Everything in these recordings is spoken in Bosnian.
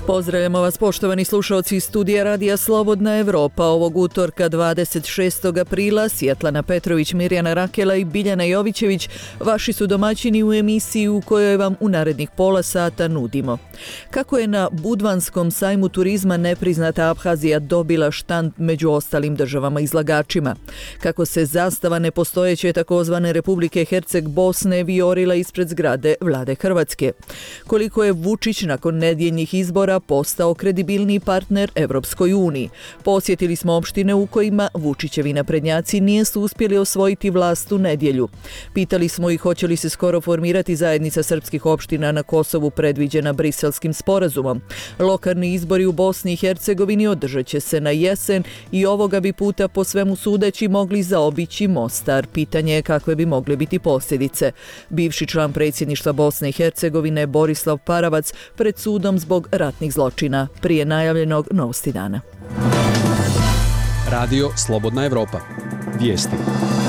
Pozdravljamo vas poštovani slušalci iz studija Radija Slobodna Evropa. Ovog utorka 26. aprila Svjetlana Petrović, Mirjana Rakela i Biljana Jovićević vaši su domaćini u emisiji u kojoj vam u narednih pola sata nudimo. Kako je na Budvanskom sajmu turizma nepriznata Abhazija dobila štand među ostalim državama izlagačima? Kako se zastava nepostojeće takozvane Republike Herceg Bosne vijorila ispred zgrade vlade Hrvatske? Koliko je Vučić nakon nedjeljnih izbora postao kredibilni partner Evropskoj uniji? Posjetili smo opštine u kojima Vučićevi naprednjaci nisu uspjeli osvojiti vlast u nedjelju. Pitali smo ih hoće li se skoro formirati zajednica srpskih opština na Kosovu predviđena Briselskim sporazumom. Lokalni izbori u Bosni i Hercegovini održat će se na jesen i ovoga bi puta po svemu sudeći mogli zaobići Mostar. Pitanje je kakve bi mogle biti posljedice. Bivši član predsjedništva Bosne i Hercegovine Borislav Paravac pred sudom zbog ratnih zločina prije najavljenog Novosti dana. Radio Slobodna Evropa. Vijesti.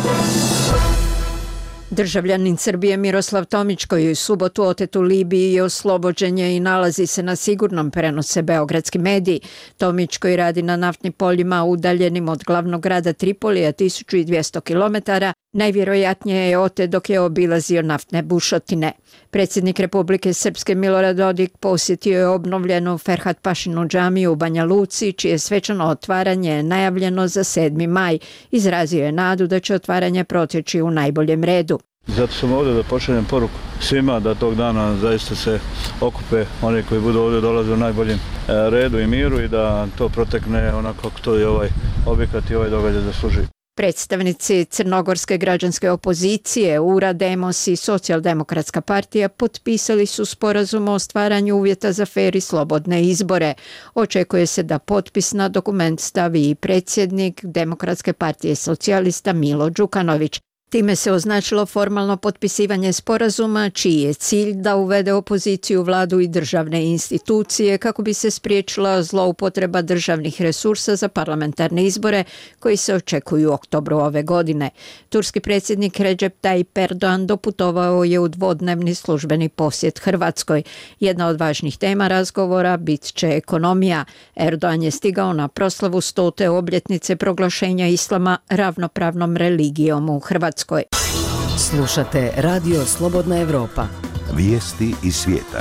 Državljanin Srbije Miroslav Tomić, koji je u subotu otet u Libiji, je oslobođen i nalazi se na sigurnom, prenose beogradski mediji. Tomić, koji radi na naftnim poljima udaljenim od glavnog grada Tripolija 1200 km, najvjerojatnije je otet dok je obilazio naftne bušotine. Predsjednik Republike Srpske Milorad Dodik posjetio je obnovljenu Ferhat Pašinu džamiju u Banja Luci, čije svečano otvaranje je najavljeno za 7. maj. Izrazio je nadu da će otvaranje proteći u najboljem redu. Zato sam ovdje da pošaljem poruku svima da tog dana zaista se okupe oni koji budu ovdje dolaze u najboljem redu i miru i da to protekne onako kako to je ovaj objekat i ovaj događaj zaslužuje. Predstavnici crnogorske građanske opozicije, URA, Demos i Socijaldemokratska partija potpisali su sporazum o stvaranju uvjeta za fer i slobodne izbore. Očekuje se da potpis na dokument stavi i predsjednik Demokratske partije socijalista Milo Đukanović. Time se označilo formalno potpisivanje sporazuma, čiji je cilj da uvede opoziciju, vladu i državne institucije kako bi se spriječila zloupotreba državnih resursa za parlamentarne izbore koji se očekuju u oktobru ove godine. Turski predsjednik Recep Tayyip Erdogan doputovao je u dvodnevni službeni posjet Hrvatskoj. Jedna od važnih tema razgovora bit će ekonomija. Erdogan je stigao na proslavu 100. obljetnice proglašenja islama ravnopravnom religijom u Hrvatskoj. Slušate Radio Slobodna Evropa. Vijesti iz svijeta.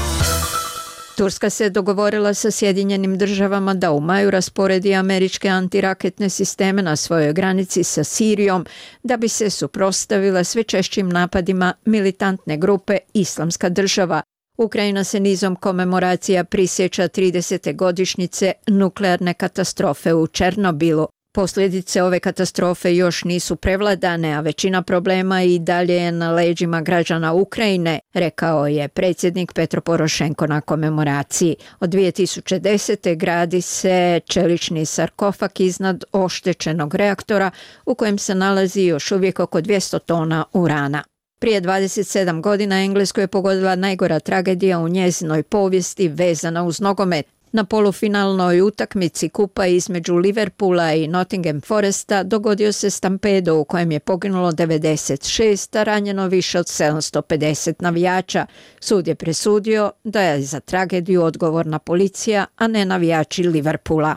Turska se dogovorila sa Sjedinjenim državama da u maju rasporedi američke antiraketne sisteme na svojoj granici sa Sirijom da bi se suprotstavila sve češćim napadima militantne grupe Islamska država. Ukrajina se nizom komemoracija prisjeća 30. godišnjice nuklearne katastrofe u Černobilu. Posljedice ove katastrofe još nisu prevladane, a većina problema i dalje je na leđima građana Ukrajine, rekao je predsjednik Petro Porošenko na komemoraciji. Od 2010. gradi se čelični sarkofag iznad oštećenog reaktora u kojem se nalazi još uvijek oko 200 tona urana. Prije 27 godina Englesku je pogodila najgora tragedija u njezinoj povijesti vezana uz nogomet. Na polufinalnoj utakmici kupa između Liverpoola i Nottingham Foresta dogodio se stampedo u kojem je poginulo 96, a ranjeno više od 750 navijača. Sud je presudio da je za tragediju odgovorna policija, a ne navijači Liverpoola.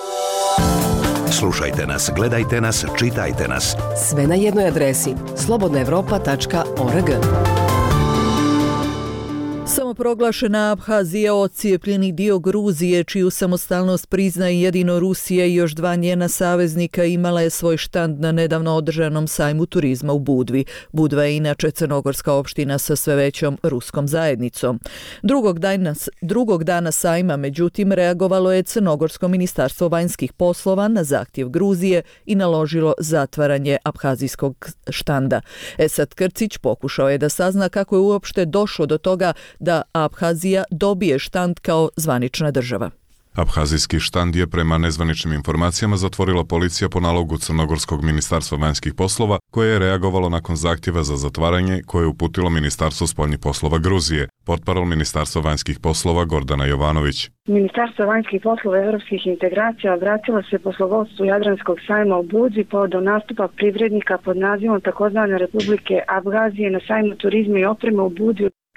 Slušajte nas, gledajte nas, čitajte nas. Sve na jednoj adresi slobodnaevropa.org. Samoproglašena Abhazija, odcijepljeni dio Gruzije, čiju samostalnost priznaje jedino Rusija i još 2 njena saveznika, imala je svoj štand na nedavno održanom sajmu turizma u Budvi. Budva je inače crnogorska opština sa sve većom ruskom zajednicom. Drugog dana sajma, međutim, reagovalo je Crnogorsko ministarstvo vanjskih poslova na zahtjev Gruzije i naložilo zatvaranje abhazijskog štanda. Esad Krcić pokušao je da sazna kako je uopšte došlo do toga da Abhazija dobije štand kao zvanična država. Abhazijski štand je prema nezvaničnim informacijama zatvorila policija po nalogu Crnogorskog ministarstva vanjskih poslova, koje je reagovalo nakon zahtjeva za zatvaranje koje je uputilo Ministarstvo spoljnih poslova Gruzije. Portparol Ministarstva vanjskih poslova Gordana Jovanović. Ministarstvo vanjskih poslova i europskih integracija obratilo se poslovodstvu Jadranskog sajma u Budvi povodom nastupa privrednika pod nazivom takozvane Republike Abhazije na sajmu turizma i opreme u Budvi.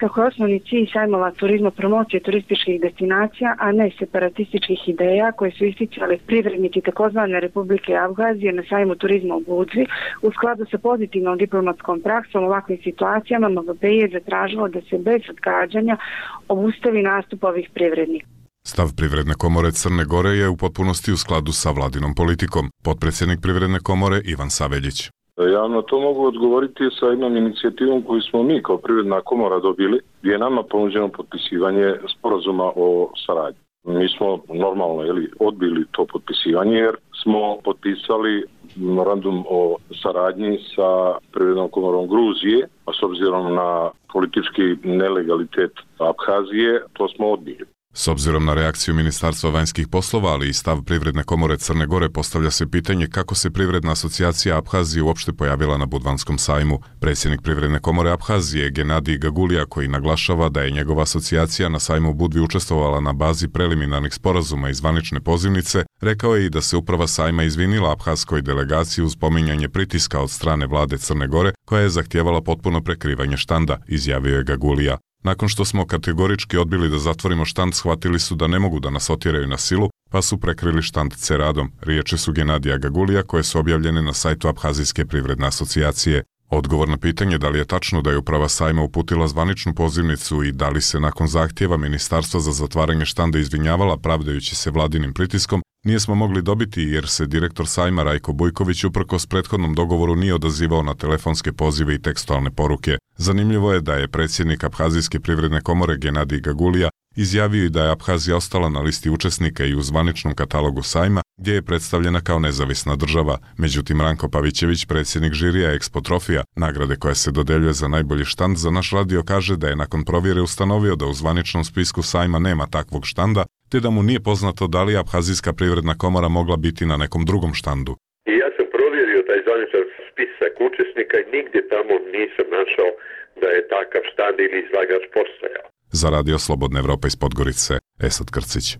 kako je osnovni cilj sajmova turizma promocije turističkih destinacija, a ne separatističkih ideja koje su isticali privrednici takozvane Republike Abhazije na sajmu turizma u Budvi. U skladu sa pozitivnom diplomatskom praksom u ovakvim situacijama MVPI je zatražilo da se bez odgađanja obustavi nastup ovih privrednika. Stav Privredne komore Crne Gore je u potpunosti u skladu sa vladinom politikom. Potpredsjednik Privredne komore Ivan Saveljić. Ja na to mogu odgovoriti sa jednom inicijativom koju smo mi kao Privredna komora dobili, gdje je nama ponuđeno potpisivanje sporazuma o saradnji. Mi smo normalno odbili to potpisivanje jer smo potpisali memorandum o saradnji sa Privrednom komorom Gruzije, a s obzirom na politički nelegalitet Abhazije, to smo odbili. S obzirom na reakciju Ministarstva vanjskih poslova, ali i stav Privredne komore Crne Gore, postavlja se pitanje kako se Privredna asocijacija Abhazije uopšte pojavila na Budvanskom sajmu. Predsjednik Privredne komore Abhazije, Genadij Gagulija, koji naglašava da je njegova asocijacija na sajmu u Budvi učestvovala na bazi preliminarnih sporazuma i zvanične pozivnice, rekao je i da se uprava sajma izvinila abhazskoj delegaciji uz spominjanje pritiska od strane vlade Crne Gore, koja je zahtijevala potpuno prekrivanje štanda, izjavio je Gagulija. Nakon što smo kategorički odbili da zatvorimo štand, shvatili su da ne mogu da nas otjeraju na silu, pa su prekrili štand ceradom. Riječi su Genadija Gagulija koje su objavljene na sajtu Abhazijske privredne asocijacije. Odgovor na pitanje da li je tačno da je uprava sajma uputila zvaničnu pozivnicu i da li se nakon zahtjeva Ministarstva za zatvaranje štanda izvinjavala pravdajući se vladinim pritiskom, nismo mogli dobiti jer se direktor sajma Rajko Bujković uprkos prethodnom dogovoru nije odazivao na telefonske pozive i tekstualne poruke. Zanimljivo je da je predsjednik Abhazijske privredne komore Genadij Gagulija izjavio i da je Abhazija ostala na listi učesnika i u zvaničnom katalogu sajma, gdje je predstavljena kao nezavisna država. Međutim, Ranko Pavićević, predsjednik žirija Expo Trofija, nagrade koja se dodeljuje za najbolji štand, za naš radio kaže da je nakon provjere ustanovio da u zvaničnom spisku sajma nema takvog štanda, te da mu nije poznato da li je Abhazijska privredna komora mogla biti na nekom drugom štandu. I ja sam provjerio taj zvaničan spisak učesnika i nigdje tamo nisam našao da je takav štand ili izlagač postojao. Za radio Slobodna Evropa iz Podgorice, Esad Krcić.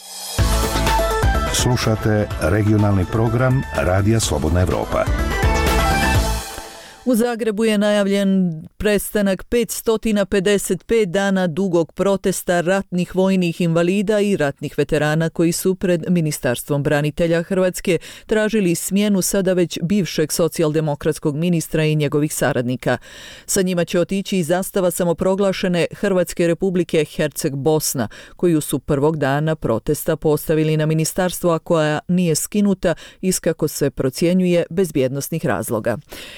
Slušate regionalni program Radija Slobodna Evropa. U Zagrebu je najavljen prestanak 555 dana dugog protesta ratnih vojnih invalida i ratnih veterana koji su pred Ministarstvom branitelja Hrvatske tražili smjenu sada već bivšeg socijaldemokratskog ministra i njegovih saradnika. Sa njima će otići i zastava samoproglašene Hrvatske Republike Herceg-Bosna, koju su prvog dana protesta postavili na ministarstvo, a koja nije skinuta iz, kako se procjenjuje, bezbjednosnih razloga.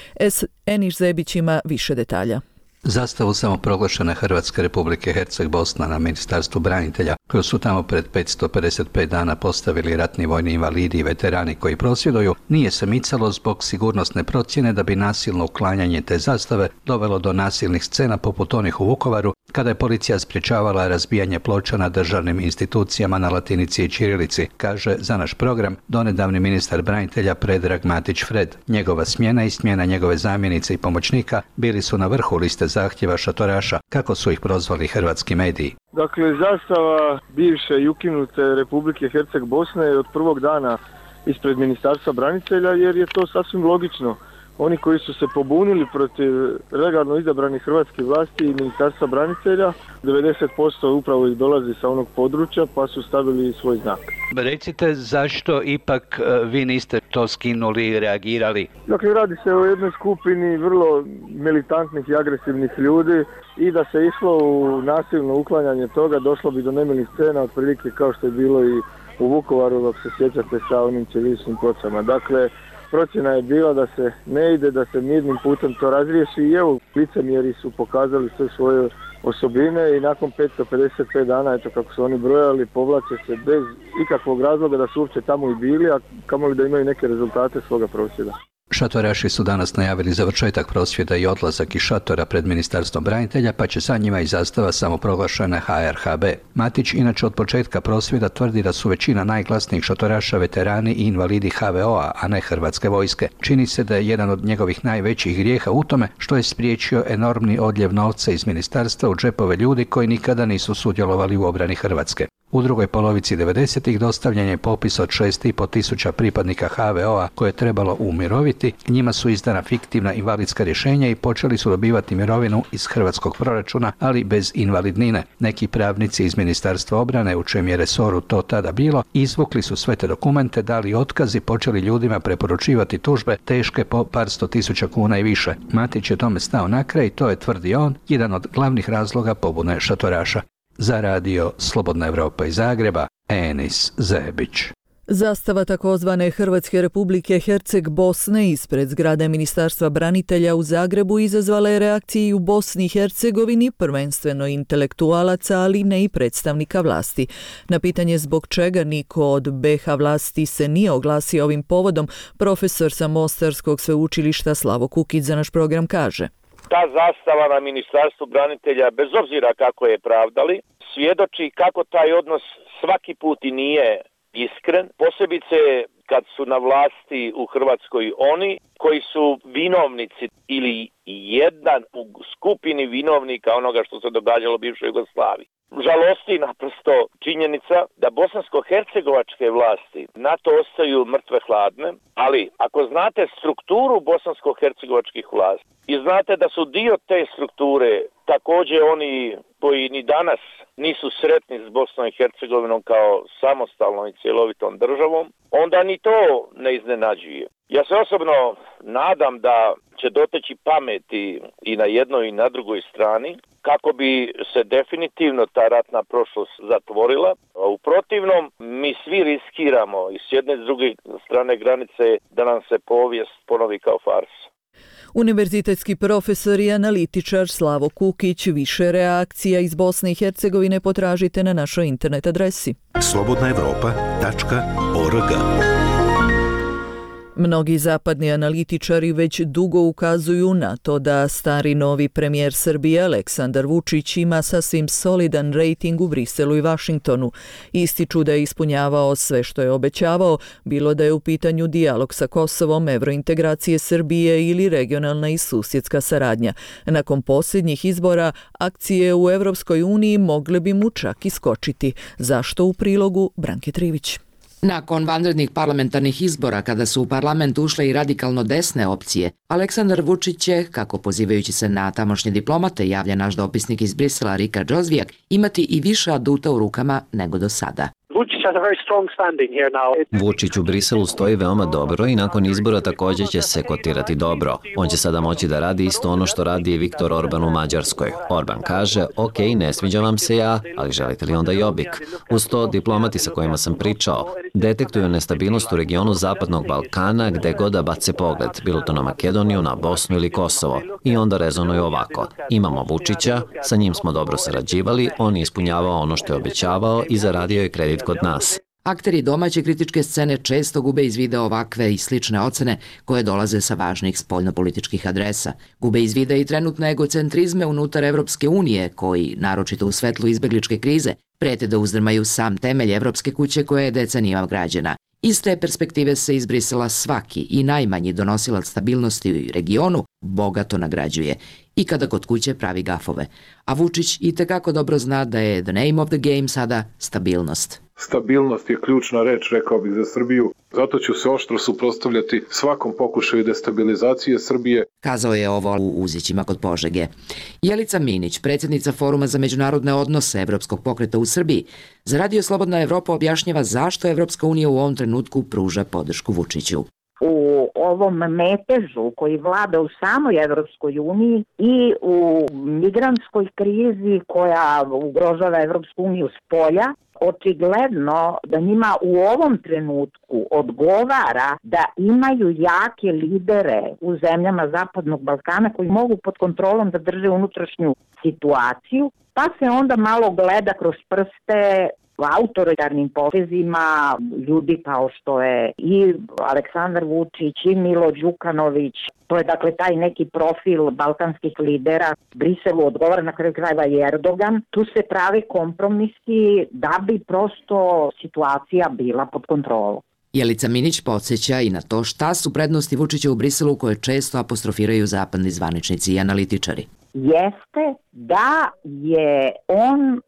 Eniš Zebić ima više detalja. Zastavu samoproglašene Hrvatske Republike Herceg-Bosna na Ministarstvu branitelja, koju su tamo pred 555 dana postavili ratni vojni invalidi i veterani koji prosvjeduju, nije se micalo zbog sigurnosne procjene da bi nasilno uklanjanje te zastave dovelo do nasilnih scena poput onih u Vukovaru, kada je policija sprječavala razbijanje ploča na državnim institucijama na latinici i ćirilici, kaže za naš program donedavni ministar branitelja Predrag Matić Fred. Njegova smjena i smjena njegove zamjenice i pomoćnika bili su na vrhu liste zahtjeva šatoraša, kako su ih prozvali hrvatski mediji. Dakle, zastava bivše i ukinute Republike Herceg-Bosne je od prvog dana ispred Ministarstva branitelja, jer je to sasvim logično. Oni koji su se pobunili protiv legalno izabranih hrvatskih vlasti i Ministarstva branitelja, 90% upravo ih dolazi sa onog područja, pa su stavili svoj znak. Recite, zašto ipak vi niste to skinuli i reagirali? Dakle, radi se o jednoj skupini vrlo militantnih i agresivnih ljudi i da se išlo u nasilno uklanjanje toga, došlo bi do nemilih scena, otprilike kao što je bilo i u Vukovaru, ako se sjećate, sa onim ćiriličnim pločama. Dakle, procjena je bila da se ne ide, da se mirnim putem to razriješi i evo, licemjeri su pokazali sve svoje osobine i nakon 555 dana, eto kako su oni brojali, povlače se bez ikakvog razloga da su uopće tamo i bili, a kamoli da imaju neke rezultate svoga prosvjeda. Šatoraši su danas najavili završetak prosvjeda i odlazak iz šatora pred Ministarstvom branitelja, pa će sa njima i zastava samoproglašena HRHB. Matić inače od početka prosvjeda tvrdi da su većina najglasnijih šatoraša veterani i invalidi HVO-a, a ne Hrvatske vojske. Čini se da je jedan od njegovih najvećih grijeha u tome što je spriječio enormni odljev novca iz ministarstva u džepove ljudi koji nikada nisu sudjelovali u obrani Hrvatske. U drugoj polovici 90-ih dostavljen je popis od 6.500 pripadnika HVO-a koje je trebalo umiroviti. Njima su izdana fiktivna invalidska rješenja i počeli su dobivati mirovinu iz hrvatskog proračuna, ali bez invalidnine. Neki pravnici iz Ministarstva obrane, u čijem je resoru to tada bilo, izvukli su sve te dokumente, dali otkaz i počeli ljudima preporučivati tužbe teške po par 100.000 kuna i više. Matić je tome stao na kraj i to je, tvrdi on, jedan od glavnih razloga pobune šatoraša. Za radio Slobodna Evropa iz Zagreba, Enis Zebić. Zastava takozvane Hrvatske Republike Herceg Bosne ispred zgrade Ministarstva branitelja u Zagrebu izazvala je reakcije i u Bosni i Hercegovini, prvenstveno intelektualaca, ali ne i predstavnika vlasti. Na pitanje zbog čega niko od BiH vlasti se nije oglasio ovim povodom, profesor sa Mostarskog sveučilišta Slavo Kukić za naš program kaže: ta zastava na Ministarstvu branitelja, bez obzira kako je pravdali, svjedoči kako taj odnos svaki put i nije iskren, posebice kad su na vlasti u Hrvatskoj oni koji su vinovnici ili jedan u skupini vinovnika onoga što se događalo u bivšoj Jugoslaviji. Žalosti naprosto činjenica da bosansko-hercegovačke vlasti na to ostaju mrtve hladne, ali ako znate strukturu bosansko-hercegovačkih vlasti i znate da su dio te strukture također oni koji ni danas nisu sretni s Bosnom i Hercegovinom kao samostalnom i cjelovitom državom, onda ni to ne iznenađuje. Ja se osobno nadam da će doteći pameti i na jednoj i na drugoj strani kako bi se definitivno ta ratna prošlost zatvorila. U protivnom, mi svi riskiramo i s jedne i s druge strane granice da nam se povijest ponovi kao farsa. Univerzitetski profesor i analitičar Slavo Kukić. Više reakcija iz Bosne i Hercegovine potražite na našoj internet adresi slobodnaevropa.org. Mnogi zapadni analitičari već dugo ukazuju na to da stari novi premijer Srbije Aleksandar Vučić ima sasvim solidan rejting u Briselu i Vašingtonu. Ističu da je ispunjavao sve što je obećavao, bilo da je u pitanju dijalog sa Kosovom, evrointegracije Srbije ili regionalna i susjedska saradnja. Nakon posljednjih izbora, akcije u Evropskoj uniji mogle bi mu čak iskočiti. Zašto u prilogu Branke Trivić? Nakon vanrednih parlamentarnih izbora, kada su u parlament ušle i radikalno desne opcije, Aleksandar Vučić će, kako pozivajući se na tamošnje diplomate, javlja naš dopisnik iz Brisela Rika Džozvijak, imati i više aduta u rukama nego do sada. Vučić u Briselu stoji veoma dobro i nakon izbora također će se kotirati dobro. On će sada moći da radi isto ono što radi i Viktor Orban u Mađarskoj. Orban kaže, ok, ne sviđa vam se ja, ali želite li onda i Jobbik? Uz to, diplomati sa kojima sam pričao detektuju nestabilnost u regionu Zapadnog Balkana gde god da bace pogled, bilo to na Makedoniju, na Bosnu ili Kosovo. I onda rezonuju ovako. Imamo Vučića, sa njim smo dobro sarađivali, on je ispunjavao ono što je obećavao i zaradio je kredit kod nas. Akteri domaće kritičke scene često gube iz vida ovakve i slične ocene koje dolaze sa važnih spoljnopolitičkih adresa. Gube iz vida i trenutne egocentrizme unutar Evropske unije, koji, naročito u svetlu izbegličke krize, prete da uzdrmaju sam temelj Evropske kuće koja je decenijama građena. Iz te perspektive se iz Brisela svaki i najmanji donosilac stabilnosti u regionu bogato nagrađuje i kada kod kuće pravi gafove. A Vučić itekako dobro zna da je the name of the game sada stabilnost. Stabilnost je ključna reč, rekao bih, za Srbiju. Zato ću se oštro suprotstavljati svakom pokušaju destabilizacije Srbije. Kazao je ovo u Uzićima kod Požege. Jelica Minić, predsjednica Foruma za međunarodne odnose Evropskog pokreta u Srbiji, za Radio Slobodna Evropa objašnjava zašto Evropska unija u ovom trenutku pruža podršku Vučiću. U ovom metežu koji vlada u samoj Evropskoj uniji i u migrantskoj krizi koja ugrožava Evropsku uniju s polja, očigledno da njima u ovom trenutku odgovara da imaju jake lidere u zemljama Zapadnog Balkana koji mogu pod kontrolom da drže unutrašnju situaciju, pa se onda malo gleda kroz prste autoritarnim potezima ljudi kao što je i Aleksandar Vučić i Milo Đukanović. To je dakle taj neki profil balkanskih lidera. Briselu odgovara, na kraju krajeva i Erdogan. Tu se prave kompromisi da bi prosto situacija bila pod kontrolom. Jelica Minić podsjeća i na to šta su prednosti Vučića u Briselu koje često apostrofiraju zapadni zvaničnici i analitičari. Jeste da je on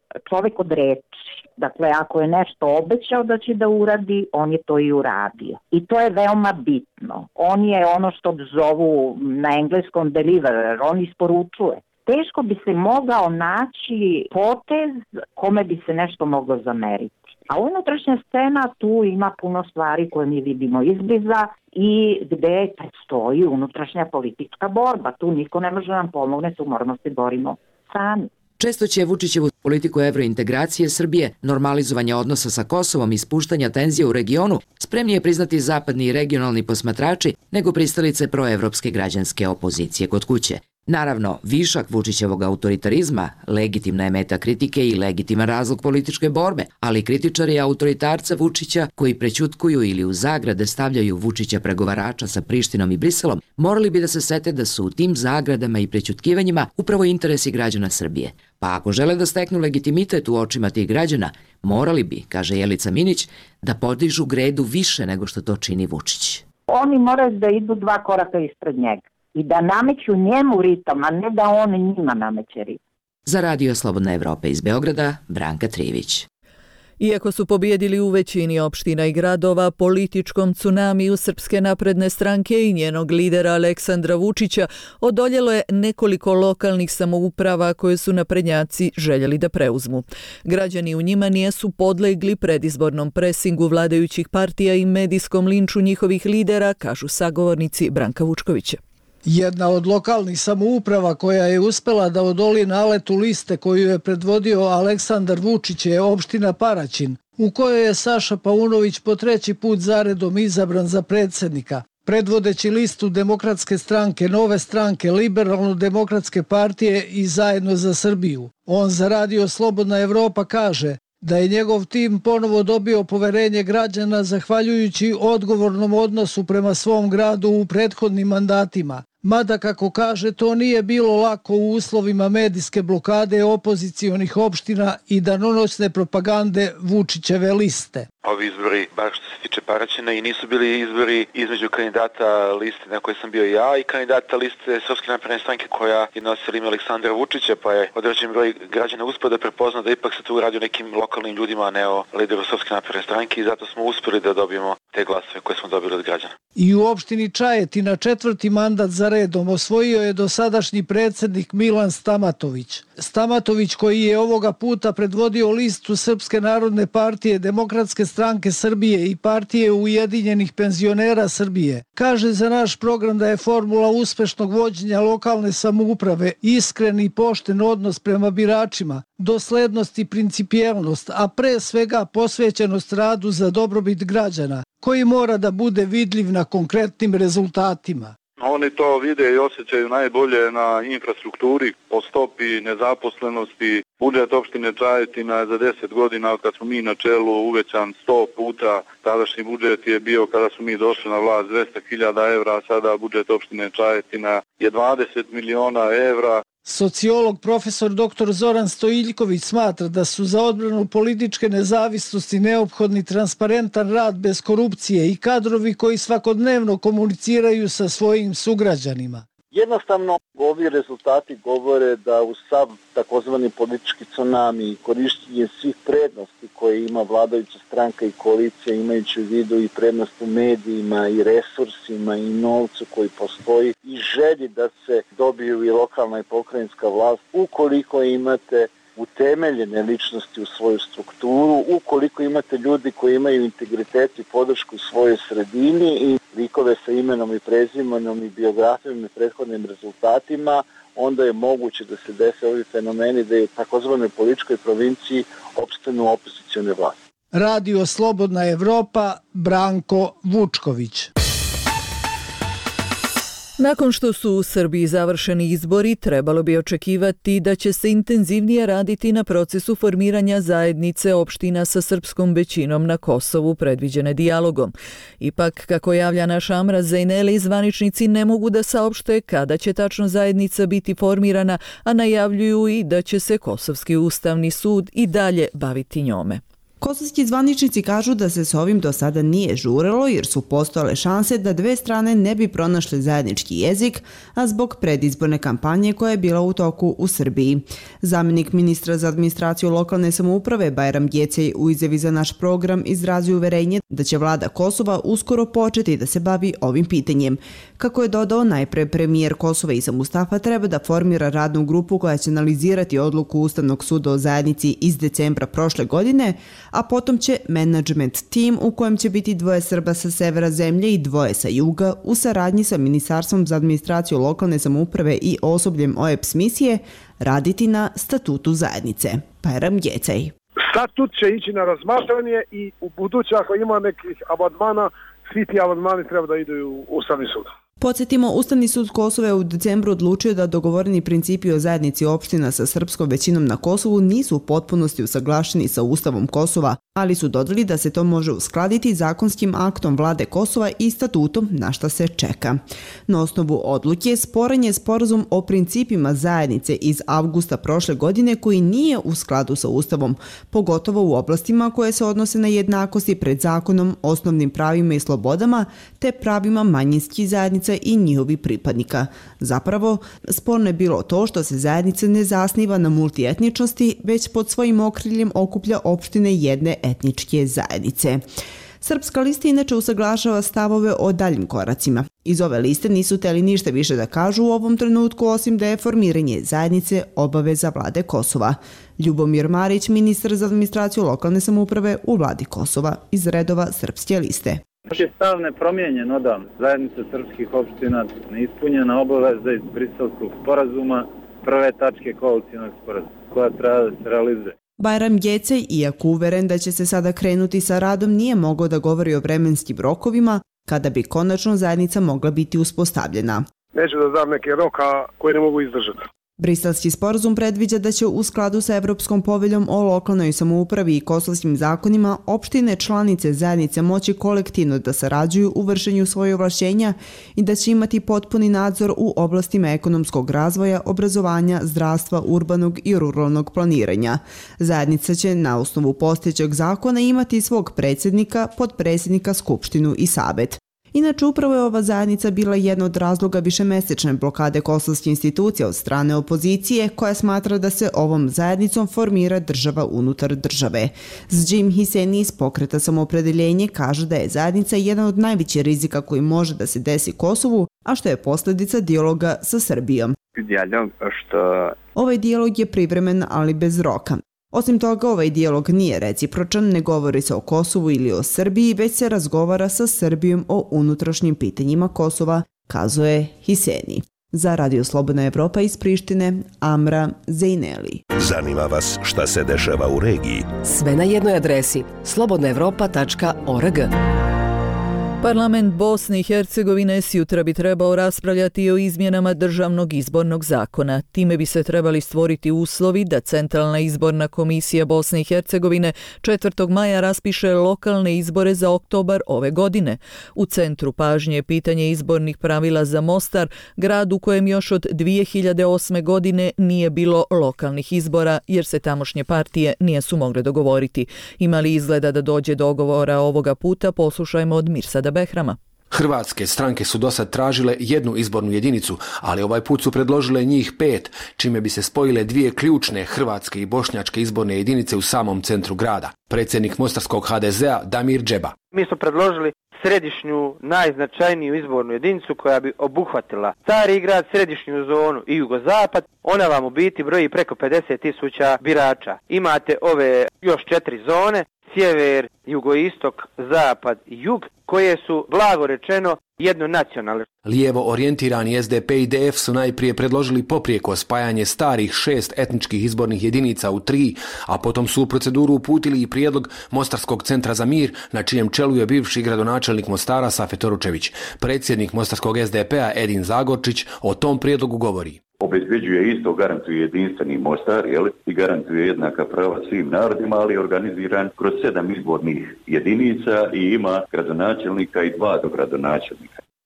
čovek od reči. Dakle, ako je nešto obećao da će da uradi, on je to i uradio. I to je veoma bitno. On je ono što zovu na engleskom deliverer, on isporučuje. Teško bi se mogao naći potez kome bi se nešto moglo zameriti. A unutrašnja scena, tu ima puno stvari koje mi vidimo izbliza i gde predstoji unutrašnja politička borba. Tu niko ne može nam pomogne, tu moramo se borimo sami. Često će Vučićevu politiku evrointegracije Srbije, normalizovanja odnosa sa Kosovom i spuštanja tenzija u regionu spremnije priznati zapadni i regionalni posmatrači nego pristalice proevropske građanske opozicije kod kuće. Naravno, višak Vučićevog autoritarizma legitimna je meta kritike i legitiman razlog političke borbe, ali kritičari autoritarca Vučića koji prećutkuju ili u zagrade stavljaju Vučića pregovarača sa Prištinom i Briselom, morali bi da se sete da su u tim zagradama i prećutkivanjima upravo interesi građana Srbije. Pa ako žele da steknu legitimitet u očima tih građana, morali bi, kaže Jelica Minić, da podižu gredu više nego što to čini Vučić. Oni moraju da idu 2 koraka ispred njega i da nameću njemu ritam, a ne da on njima nameće ritam. Za Radio Slobodna Evropa iz Beograda, Branka Trivić. Iako su pobjedili u većini opština i gradova, političkom tsunamiju Srpske napredne stranke i njenog lidera Aleksandra Vučića odoljelo je nekoliko lokalnih samouprava koje su naprednjaci željeli da preuzmu. Građani u njima nisu podlegli predizbornom presingu vladajućih partija i medijskom linču njihovih lidera, kažu sagovornici Branka Vučkovića. Jedna od lokalnih samouprava koja je uspela da odoli naletu liste koju je predvodio Aleksandar Vučić je opština Paraćin, u kojoj je Saša Paunović po 3. put zaredom izabran za predsjednika. Predvodeći listu Demokratske stranke, Nove stranke, Liberalno-demokratske partije i Zajedno za Srbiju. On za Radio Slobodna Evropa kaže da je njegov tim ponovo dobio poverenje građana zahvaljujući odgovornom odnosu prema svom gradu u prethodnim mandatima. Mada, kako kaže, to nije bilo lako u uslovima medijske blokade opozicionih opština i danonoćne propagande Vučićeve liste. Ovi izbori, bar što se tiče Paraćina, i nisu bili izbori između kandidata liste na kojoj sam bio ja i kandidata liste Srpske napredne stranke koja je nosila ime Aleksandra Vučića, pa je određen broj građana uspeo da prepozna da ipak se tu radi o nekim lokalnim ljudima, a ne o lideru Srpske napredne stranke, i zato smo uspeli da dobijemo te glasove koje smo dobili od građana. I u opštini Čajetina 4. mandat za redom osvojio je dosadašnji predsjednik Milan Stamatović. Stamatović, koji je ovoga puta predvodio listu Srpske narodne partije, Demokratske stranke Srbije i partije Ujedinjenih penzionera Srbije, kaže za naš program da je formula uspešnog vođenja lokalne samouprave iskren i pošten odnos prema biračima, doslednost i principijelnost, a pre svega posvećenost radu za dobrobit građana, koji mora da bude vidljiv na konkretnim rezultatima. Oni to vide i osjećaju najbolje na infrastrukturi, po stopi nezaposlenosti. Budžet opštine Čajetina je za 10 godina od kad smo mi na čelu uvećan 100 puta. Tadašnji budžet je bio, kada smo mi došli na vlast, 200.000 evra, a sada budžet opštine Čajetina je 20 miliona evra. Sociolog profesor dr. Zoran Stojiljković smatra da su za odbranu političke nezavisnosti neophodni transparentan rad bez korupcije i kadrovi koji svakodnevno komuniciraju sa svojim sugrađanima. Jednostavno, ovi rezultati govore da u sav takozvani politički tsunami i korištenje svih prednosti koje ima vladajuća stranka i koalicija, imajući u vidu i prednost u medijima i resursima i novcu koji postoji i želji da se dobiju i lokalna i pokrajinska vlast, ukoliko imate utemeljene ličnosti u svoju strukturu, ukoliko imate ljudi koji imaju integritet i podršku u svojoj sredini i likove sa imenom i prezimenom i biografijom i prethodnim rezultatima, onda je moguće da se dese ovi fenomeni da je u takozvanoj političkoj provinciji opstanu opozicione vlasti. Radio Slobodna Evropa, Branko Vučković. Nakon što su u Srbiji završeni izbori, trebalo bi očekivati da će se intenzivnije raditi na procesu formiranja zajednice opština sa srpskom većinom na Kosovu predviđene dijalogom. Ipak, kako javlja naš Amra Zejneli, zvaničnici ne mogu da saopšte kada će tačno zajednica biti formirana, a najavljuju i da će se Kosovski ustavni sud i dalje baviti njome. Kosovski zvaničnici kažu da se s ovim do sada nije žurilo jer su postojale šanse da dve strane ne bi pronašle zajednički jezik, a zbog predizborne kampanje koja je bila u toku u Srbiji. Zamjenik ministra za administraciju lokalne samouprave Bajram Gecej u izjavi za naš program izrazio uverenje da će vlada Kosova uskoro početi da se bavi ovim pitanjem. Kako je dodao, najpre premijer Kosova Isa Mustafa treba da formira radnu grupu koja će analizirati odluku Ustavnog suda o zajednici iz decembra prošle godine, a potom će menadžment tim u kojem će biti 2 Srba sa severa zemlje i 2 sa juga u saradnji sa Ministarstvom za administraciju lokalne samouprave i osobljem OEBS misije raditi na statutu zajednice. Bajram Gecej. Statut će ići na razmatranje i u buduće ako ima nekih amandmana, svi ti amandmani treba da idu u Ustavni sud. Podsjetimo, Ustavni sud Kosova je u decembru odlučio da dogovoreni principi o zajednici opština sa srpskom većinom na Kosovu nisu u potpunosti usaglašeni sa Ustavom Kosova, ali su dodali da se to može uskladiti zakonskim aktom vlade Kosova i statutom, na šta se čeka. Na osnovu odluke sporan je sporazum o principima zajednice iz avgusta prošle godine koji nije u skladu sa Ustavom, pogotovo u oblastima koje se odnose na jednakosti pred zakonom, osnovnim pravima i slobodama, te pravima manjinskih zajednica i njihovi pripadnika. Zapravo, sporno je bilo to što se zajednica ne zasniva na multietničnosti, već pod svojim okriljem okuplja opštine jedne etničke zajednice. Srpska lista inače usaglašava stavove o daljim koracima. Iz ove liste nisu teli ništa više da kažu u ovom trenutku, osim da je formiranje zajednice obaveza vlade Kosova. Ljubomir Marić, ministar za administraciju lokalne samouprave u vladi Kosova, iz redova Srpske liste. Naš je stav nepromijenjen odavno. Zajednica srpskih opština neispunjena obaveza iz Briselskog sporazuma, prve tačke koalicionog sporazuma, koja treba da se realizuje. Bajram Gecej, iako uveren da će se sada krenuti sa radom, nije mogao da govori o vremenskim rokovima kada bi konačno zajednica mogla biti uspostavljena. Neću da dam neke roka koje ne mogu izdržati. Briselski sporazum predviđa da će u skladu sa Evropskom poveljom o lokalnoj samoupravi i kosovskim zakonima opštine članice zajednice moći kolektivno da sarađuju u vršenju svojih ovlašćenja i da će imati potpuni nadzor u oblastima ekonomskog razvoja, obrazovanja, zdravstva, urbanog i ruralnog planiranja. Zajednica će na osnovu postojećeg zakona imati svog predsjednika, potpredsjednika, skupštinu i savet. Inače, upravo je ova zajednica bila jedna od razloga višemesečne blokade kosovskih institucija od strane opozicije, koja smatra da se ovom zajednicom formira država unutar države. Zđim Hiseni iz Pokreta Samoopredeljenje kaže da je zajednica jedan od najvećih rizika koji može da se desi Kosovu, a što je posljedica dijaloga sa Srbijom. Ovaj dijalog je privremen, ali bez roka. Osim toga, ovaj dijalog nije recipročan, ne govori se o Kosovu ili o Srbiji, već se razgovara sa Srbijom o unutrašnjim pitanjima Kosova, kazuje Hiseni. Za Radio Slobodna Evropa iz Prištine, Amra Zejneli. Zanima vas šta se dešava u regiji? Sve na jednoj adresi slobodnaevropa.org. Parlament Bosne i Hercegovine sjutra bi trebao raspravljati o izmjenama državnog izbornog zakona. Time bi se trebali stvoriti uslovi da Centralna izborna komisija Bosne i Hercegovine 4. maja raspiše lokalne izbore za oktobar ove godine. U centru pažnje je pitanje izbornih pravila za Mostar, grad u kojem još od 2008. godine nije bilo lokalnih izbora jer se tamošnje partije nisu mogle dogovoriti. Ima li izgleda da dođe do dogovora ovoga puta, poslušajmo od Mirsada Behrama. Hrvatske stranke su dosad tražile jednu izbornu jedinicu, ali ovaj put su predložile njih 5, čime bi se spojile 2 ključne hrvatske i bošnjačke izborne jedinice u samom centru grada. Predsjednik mostarskog HDZ-a Damir Džeba. Mi smo predložili središnju, najznačajniju izbornu jedinicu koja bi obuhvatila Stari grad, središnju zonu i jugozapad. Ona vam u biti broji preko 50.000 birača. Imate ove još 4 zone, sjever, jugoistok, zapad i jug, koje su, blago rečeno, jednonacionalne. Lijevo orijentirani SDP i DF su najprije predložili poprijeko spajanje starih 6 etničkih izbornih jedinica u 3, a potom su u proceduru uputili i prijedlog Mostarskog centra za mir, na čijem čelu je bivši gradonačelnik Mostara Safet Oručević. Predsjednik Mostarskog SDP-a Edin Zagorčić o tom prijedlogu govori. Obezbeđuje isto, garantuje jedinstveni Mostar, i garantuje jednaka prava svim narodima, ali je organiziran kroz 7 izbornih jedinica i ima gradonačelnika i 2 dogradonačelnika.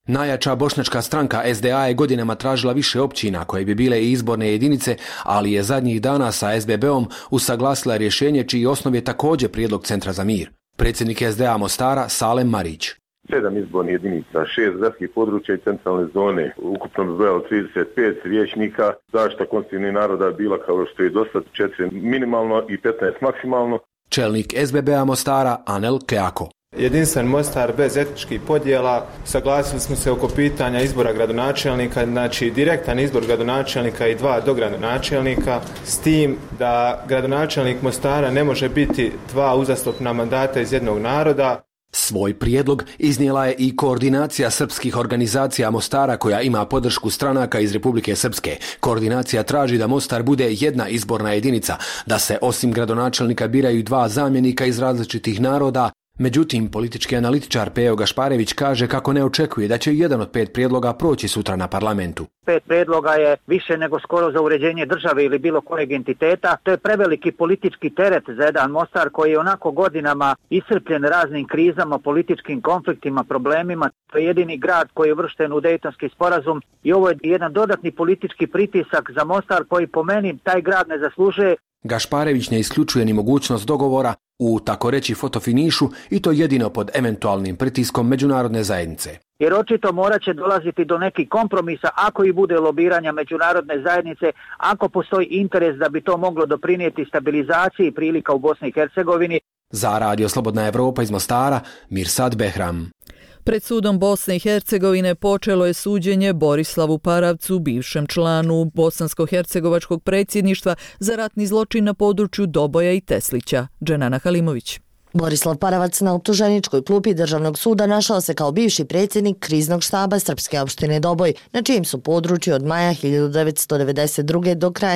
Najjača bošnjačka stranka SDA je godinama tražila više općina koje bi bile i izborne jedinice, ali je zadnjih dana sa SBB-om usaglasila rješenje čiji osnov je također prijedlog Centra za mir. Predsjednik SDA Mostara Salem Marić. 7 izbornih jedinica, 6 gradskih područja i centralne zone, ukupno bi brojalo 35 vijećnika, zaštita konstitutivnih naroda je bila kao što je do sad 4 minimalno i 15 maksimalno. Čelnik SBB-a Mostara Anel Keako. Jedinstven Mostar bez etničkih podjela, saglasili smo se oko pitanja izbora gradonačelnika, znači direktan izbor gradonačelnika i 2 dogradonačelnika, s tim da gradonačelnik Mostara ne može biti 2 uzastopna mandata iz jednog naroda. Svoj prijedlog iznijela je i koordinacija srpskih organizacija Mostara koja ima podršku stranaka iz Republike Srpske. Koordinacija traži da Mostar bude jedna izborna jedinica, da se osim gradonačelnika biraju 2 zamjenika iz različitih naroda. Međutim, politički analitičar Pejo Gašparević kaže kako ne očekuje da će jedan od 5 prijedloga proći sutra na parlamentu. 5 prijedloga je više nego skoro za uređenje države ili bilo kojeg entiteta. To je preveliki politički teret za jedan Mostar koji je onako godinama iscrpljen raznim krizama, političkim konfliktima, problemima. To je jedini grad koji je uvršten u Dejtonski sporazum i ovo je jedan dodatni politički pritisak za Mostar koji po meni taj grad ne zaslužuje. Gašparević ne isključuje ni mogućnost dogovora u takoreći fotofinišu i to jedino pod eventualnim pritiskom međunarodne zajednice. Jer očito morat će dolaziti do nekih kompromisa ako i bude lobiranja međunarodne zajednice, ako postoji interes da bi to moglo doprinijeti stabilizaciji prilika u Bosni i Hercegovini. Za Radio Slobodna Evropa iz Mostara, Mirsad Behram. Pred sudom Bosne i Hercegovine počelo je suđenje Borislavu Paravcu, bivšem članu bosansko-hercegovačkog predsjedništva za ratni zločin na području Doboja i Teslića. Dženana Halimović. Borislav Paravac na optuženičkoj klupi Državnog suda našao se kao bivši predsjednik kriznog štaba Srpske opštine Doboj, na čijem su području od maja 1992. do kraja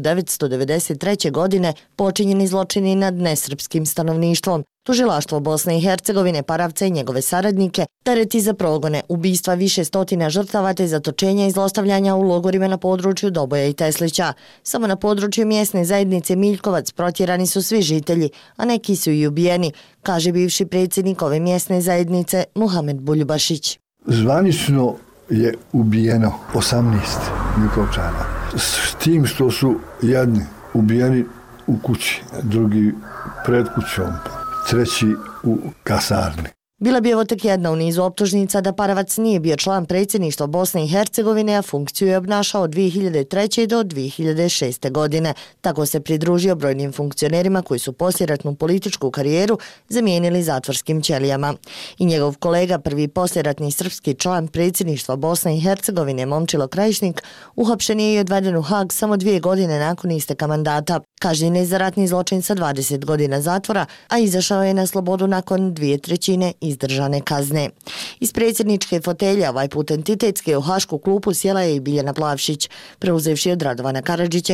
1993. godine počinjeni zločini nad nesrpskim stanovništvom. Tužilaštvo Bosne i Hercegovine Paravca i njegove saradnike tereti za progone, ubistva više stotina žrtava te zatočenja i zlostavljanja u logorima na području Doboja i Teslića. Samo na području mjesne zajednice Miljkovac protjerani su svi žitelji, a neki su i ubijeni, kaže bivši predsjednik ove mjesne zajednice Muhamed Buljubašić. Zvanično je ubijeno 18 Miljkovčana, s tim što su jedni ubijeni u kući, drugi pred kućom, treći u kasarni. Bila bi ovo tek jedna u nizu optužnica da Paravac nije bio član predsjedništva Bosne i Hercegovine, a funkciju je obnašao od 2003. do 2006. godine. Tako se pridružio brojnim funkcionerima koji su poslijeratnu političku karijeru zamijenili zatvorskim ćelijama. I njegov kolega, prvi poslijeratni srpski član predsjedništva Bosne i Hercegovine, Momčilo Krajišnik, uhapšen je i odveden u Hag samo 2 godine nakon isteka mandata. Kažnjen je za ratni zločin sa 20 godina zatvora, a izašao je na slobodu nakon 2/3 izdržane kazne. Iz predsjedničke fotelje, ovaj put entitetske, u Hašku klupu sjela je i Biljana Plavšić. Preuzevši od Radovana Karadžića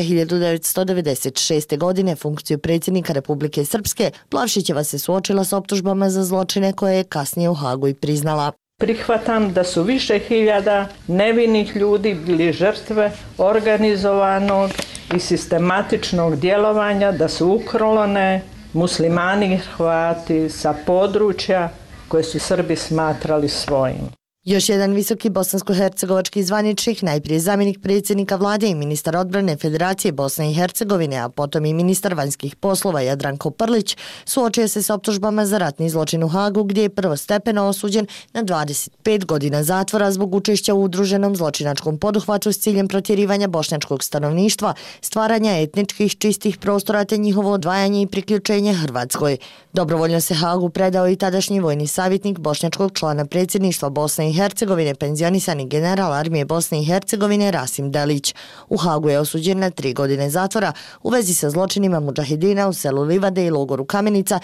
1996. godine funkciju predsjednika Republike Srpske, Plavšićeva se suočila s optužbama za zločine koje je kasnije u Hagu i priznala. Prihvatam da su više hiljada nevinih ljudi bili žrtve organizovanog i sistematičnog djelovanja, da su uklone muslimani i Hrvati sa područja koje su Srbi smatrali svojim. Još jedan visoki bosansko-hercegovački zvaničnik, najprije zamjenik predsjednika vlade i ministar odbrane Federacije Bosne i Hercegovine, a potom i ministar vanjskih poslova Jadranko Prlić, suočio se s optužbama za ratni zločin u Hagu, gdje je prvostepeno osuđen na 25 godina zatvora zbog učešća u udruženom zločinačkom poduhvatu s ciljem protjerivanja bošnjačkog stanovništva, stvaranja etničkih čistih prostora te njihovo odvajanje i priključenje Hrvatskoj. Dobrovoljno se Hagu predao i tadašnji vojni savjetnik bošnjačkog člana predsjedništva Bosne i Hercegovine, penzionisani general armije Bosne i Hercegovine Rasim Delić. U Hagu je osuđen na 3 godine zatvora u vezi sa zločinima mudžahidina u selu Livade i logoru Kamenica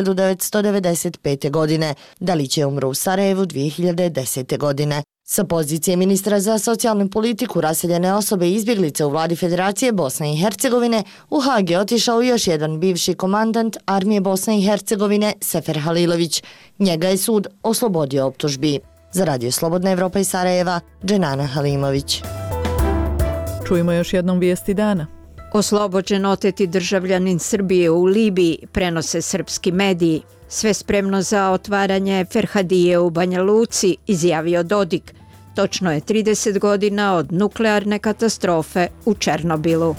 1995. godine. Delić je umro u Sarajevu 2010. godine. Sa pozicije ministra za socijalnu politiku, raseljene osobe i izbjeglice u vladi Federacije Bosne i Hercegovine, u Hag je otišao još jedan bivši komandant armije Bosne i Hercegovine, Sefer Halilović. Njega je sud oslobodio optužbi. Za Radio Slobodna Evropa iz Sarajeva, Dženana Halimović. Čujemo još jednom vijesti dana. Oslobođen oteti državljanin Srbije u Libiji, prenose srpski mediji. Sve spremno za otvaranje Ferhadije u Banja Luci, izjavio Dodik. Točno je 30 godina od nuklearne katastrofe u Černobilu.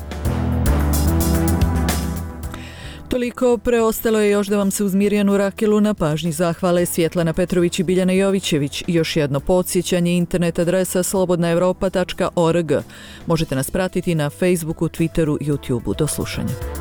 Toliko, preostalo je još da vam se uz Mirjanu Rakelu na pažnji zahvale Svjetlana Petrović i Biljana Jovićević. Još jedno podsjećanje, internet adresa slobodnaevropa.org. Možete nas pratiti na Facebooku, Twitteru, YouTubeu. Do slušanja.